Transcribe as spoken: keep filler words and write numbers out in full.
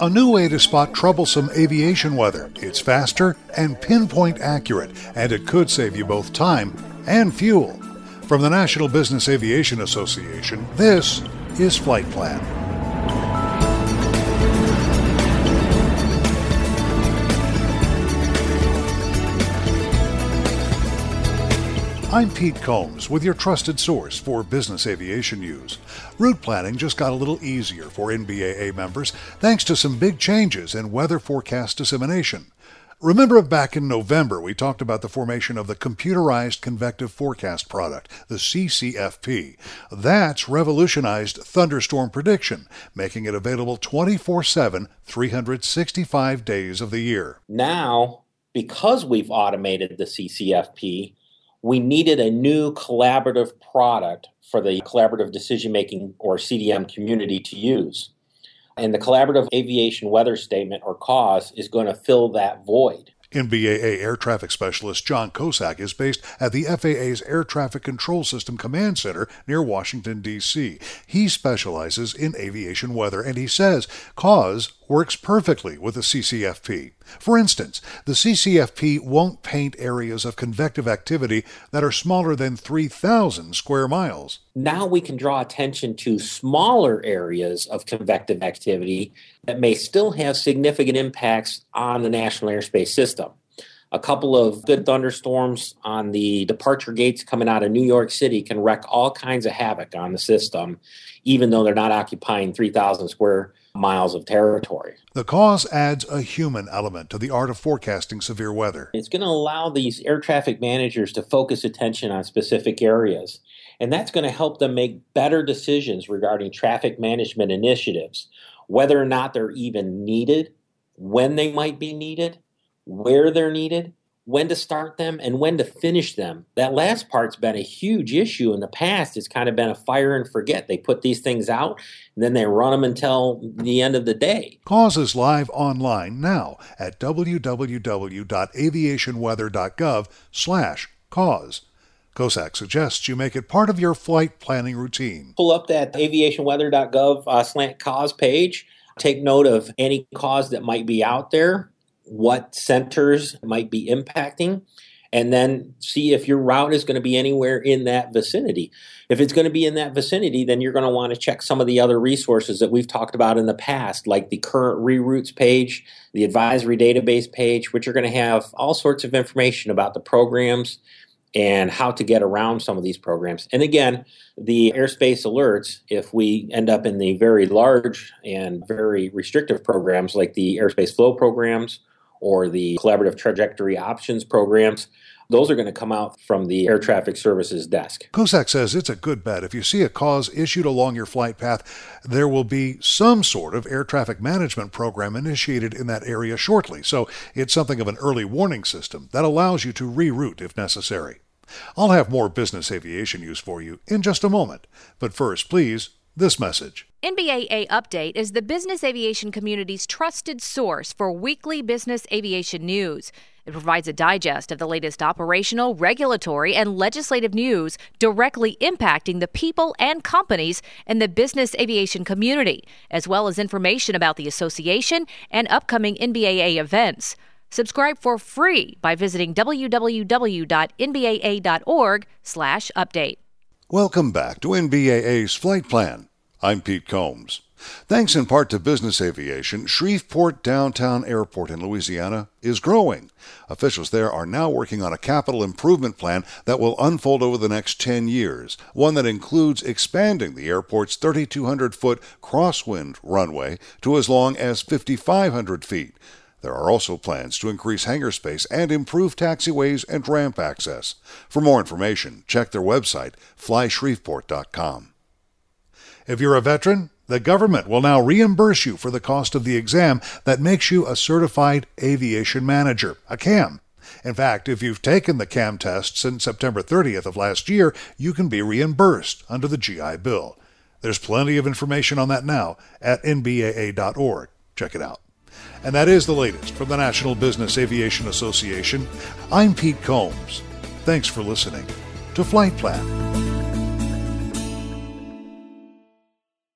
A new way to spot troublesome aviation weather. It's faster and pinpoint accurate, and it could save you both time and fuel. From the National Business Aviation Association, this is Flight Plan. I'm Pete Combs with your trusted source for business aviation news. Route planning just got a little easier for N B A A members thanks to some big changes in weather forecast dissemination. Remember back in November, we talked about the formation of the Computerized Convective Forecast product, the C C F P. That's revolutionized thunderstorm prediction, making it available twenty-four seven, three hundred sixty-five days of the year. Now, because we've automated the C C F P, we needed a new collaborative product for the collaborative decision-making, or C D M, community to use. And the Collaborative Aviation Weather Statement, or C A W S, is going to fill that void. N B A A Air Traffic Specialist John Kosak is based at the F A A's Air Traffic Control System Command Center near Washington, D C He specializes in aviation weather, and he says C A W S works perfectly with the C C F P. For instance, the C C F P won't paint areas of convective activity that are smaller than three thousand square miles. Now we can draw attention to smaller areas of convective activity that may still have significant impacts on the national airspace system. A couple of good thunderstorms on the departure gates coming out of New York City can wreak all kinds of havoc on the system, even though they're not occupying three thousand square miles of territory. The C A W S adds a human element to the art of forecasting severe weather. It's going to allow these air traffic managers to focus attention on specific areas, and that's going to help them make better decisions regarding traffic management initiatives, whether or not they're even needed, when they might be needed, where they're needed, when to start them, and when to finish them. That last part's been a huge issue in the past. It's kind of been a fire and forget. They put these things out, and then they run them until the end of the day. C A W S is live online now at w w w dot aviation weather dot gov slash C A W S. Kosak suggests you make it part of your flight planning routine. Pull up that aviation weather dot gov uh, slant C A W S page. Take note of any C A W S that might be out there, what centers might be impacting, and then see if your route is going to be anywhere in that vicinity. If it's going to be in that vicinity, then you're going to want to check some of the other resources that we've talked about in the past, like the current reroutes page, the advisory database page, which are going to have all sorts of information about the programs and how to get around some of these programs. And again, the airspace alerts, if we end up in the very large and very restrictive programs like the airspace flow programs or the collaborative trajectory options programs, those are going to come out from the Air Traffic Services desk. Kosak says it's a good bet. If you see a C A W S issued along your flight path, there will be some sort of air traffic management program initiated in that area shortly. So it's something of an early warning system that allows you to reroute if necessary. I'll have more business aviation news for you in just a moment. But first, please, this message. N B A A Update is the business aviation community's trusted source for weekly business aviation news. It provides a digest of the latest operational, regulatory, and legislative news directly impacting the people and companies in the business aviation community, as well as information about the association and upcoming N B A A events. Subscribe for free by visiting w w w dot n b a a dot org slash update. Welcome back to N B A A's Flight Plan. I'm Pete Combs. Thanks in part to business aviation, Shreveport Downtown Airport in Louisiana is growing. Officials there are now working on a capital improvement plan that will unfold over the next ten years, one that includes expanding the airport's thirty-two hundred foot crosswind runway to as long as fifty-five hundred feet. There are also plans to increase hangar space and improve taxiways and ramp access. For more information, check their website, fly shreveport dot com. If you're a veteran, the government will now reimburse you for the cost of the exam that makes you a certified aviation manager, a C A M. In fact, if you've taken the C A M test since September thirtieth of last year, you can be reimbursed under the G I Bill. There's plenty of information on that now at N B A A dot org. Check it out. And that is the latest from the National Business Aviation Association. I'm Pete Combs. Thanks for listening to Flight Plan.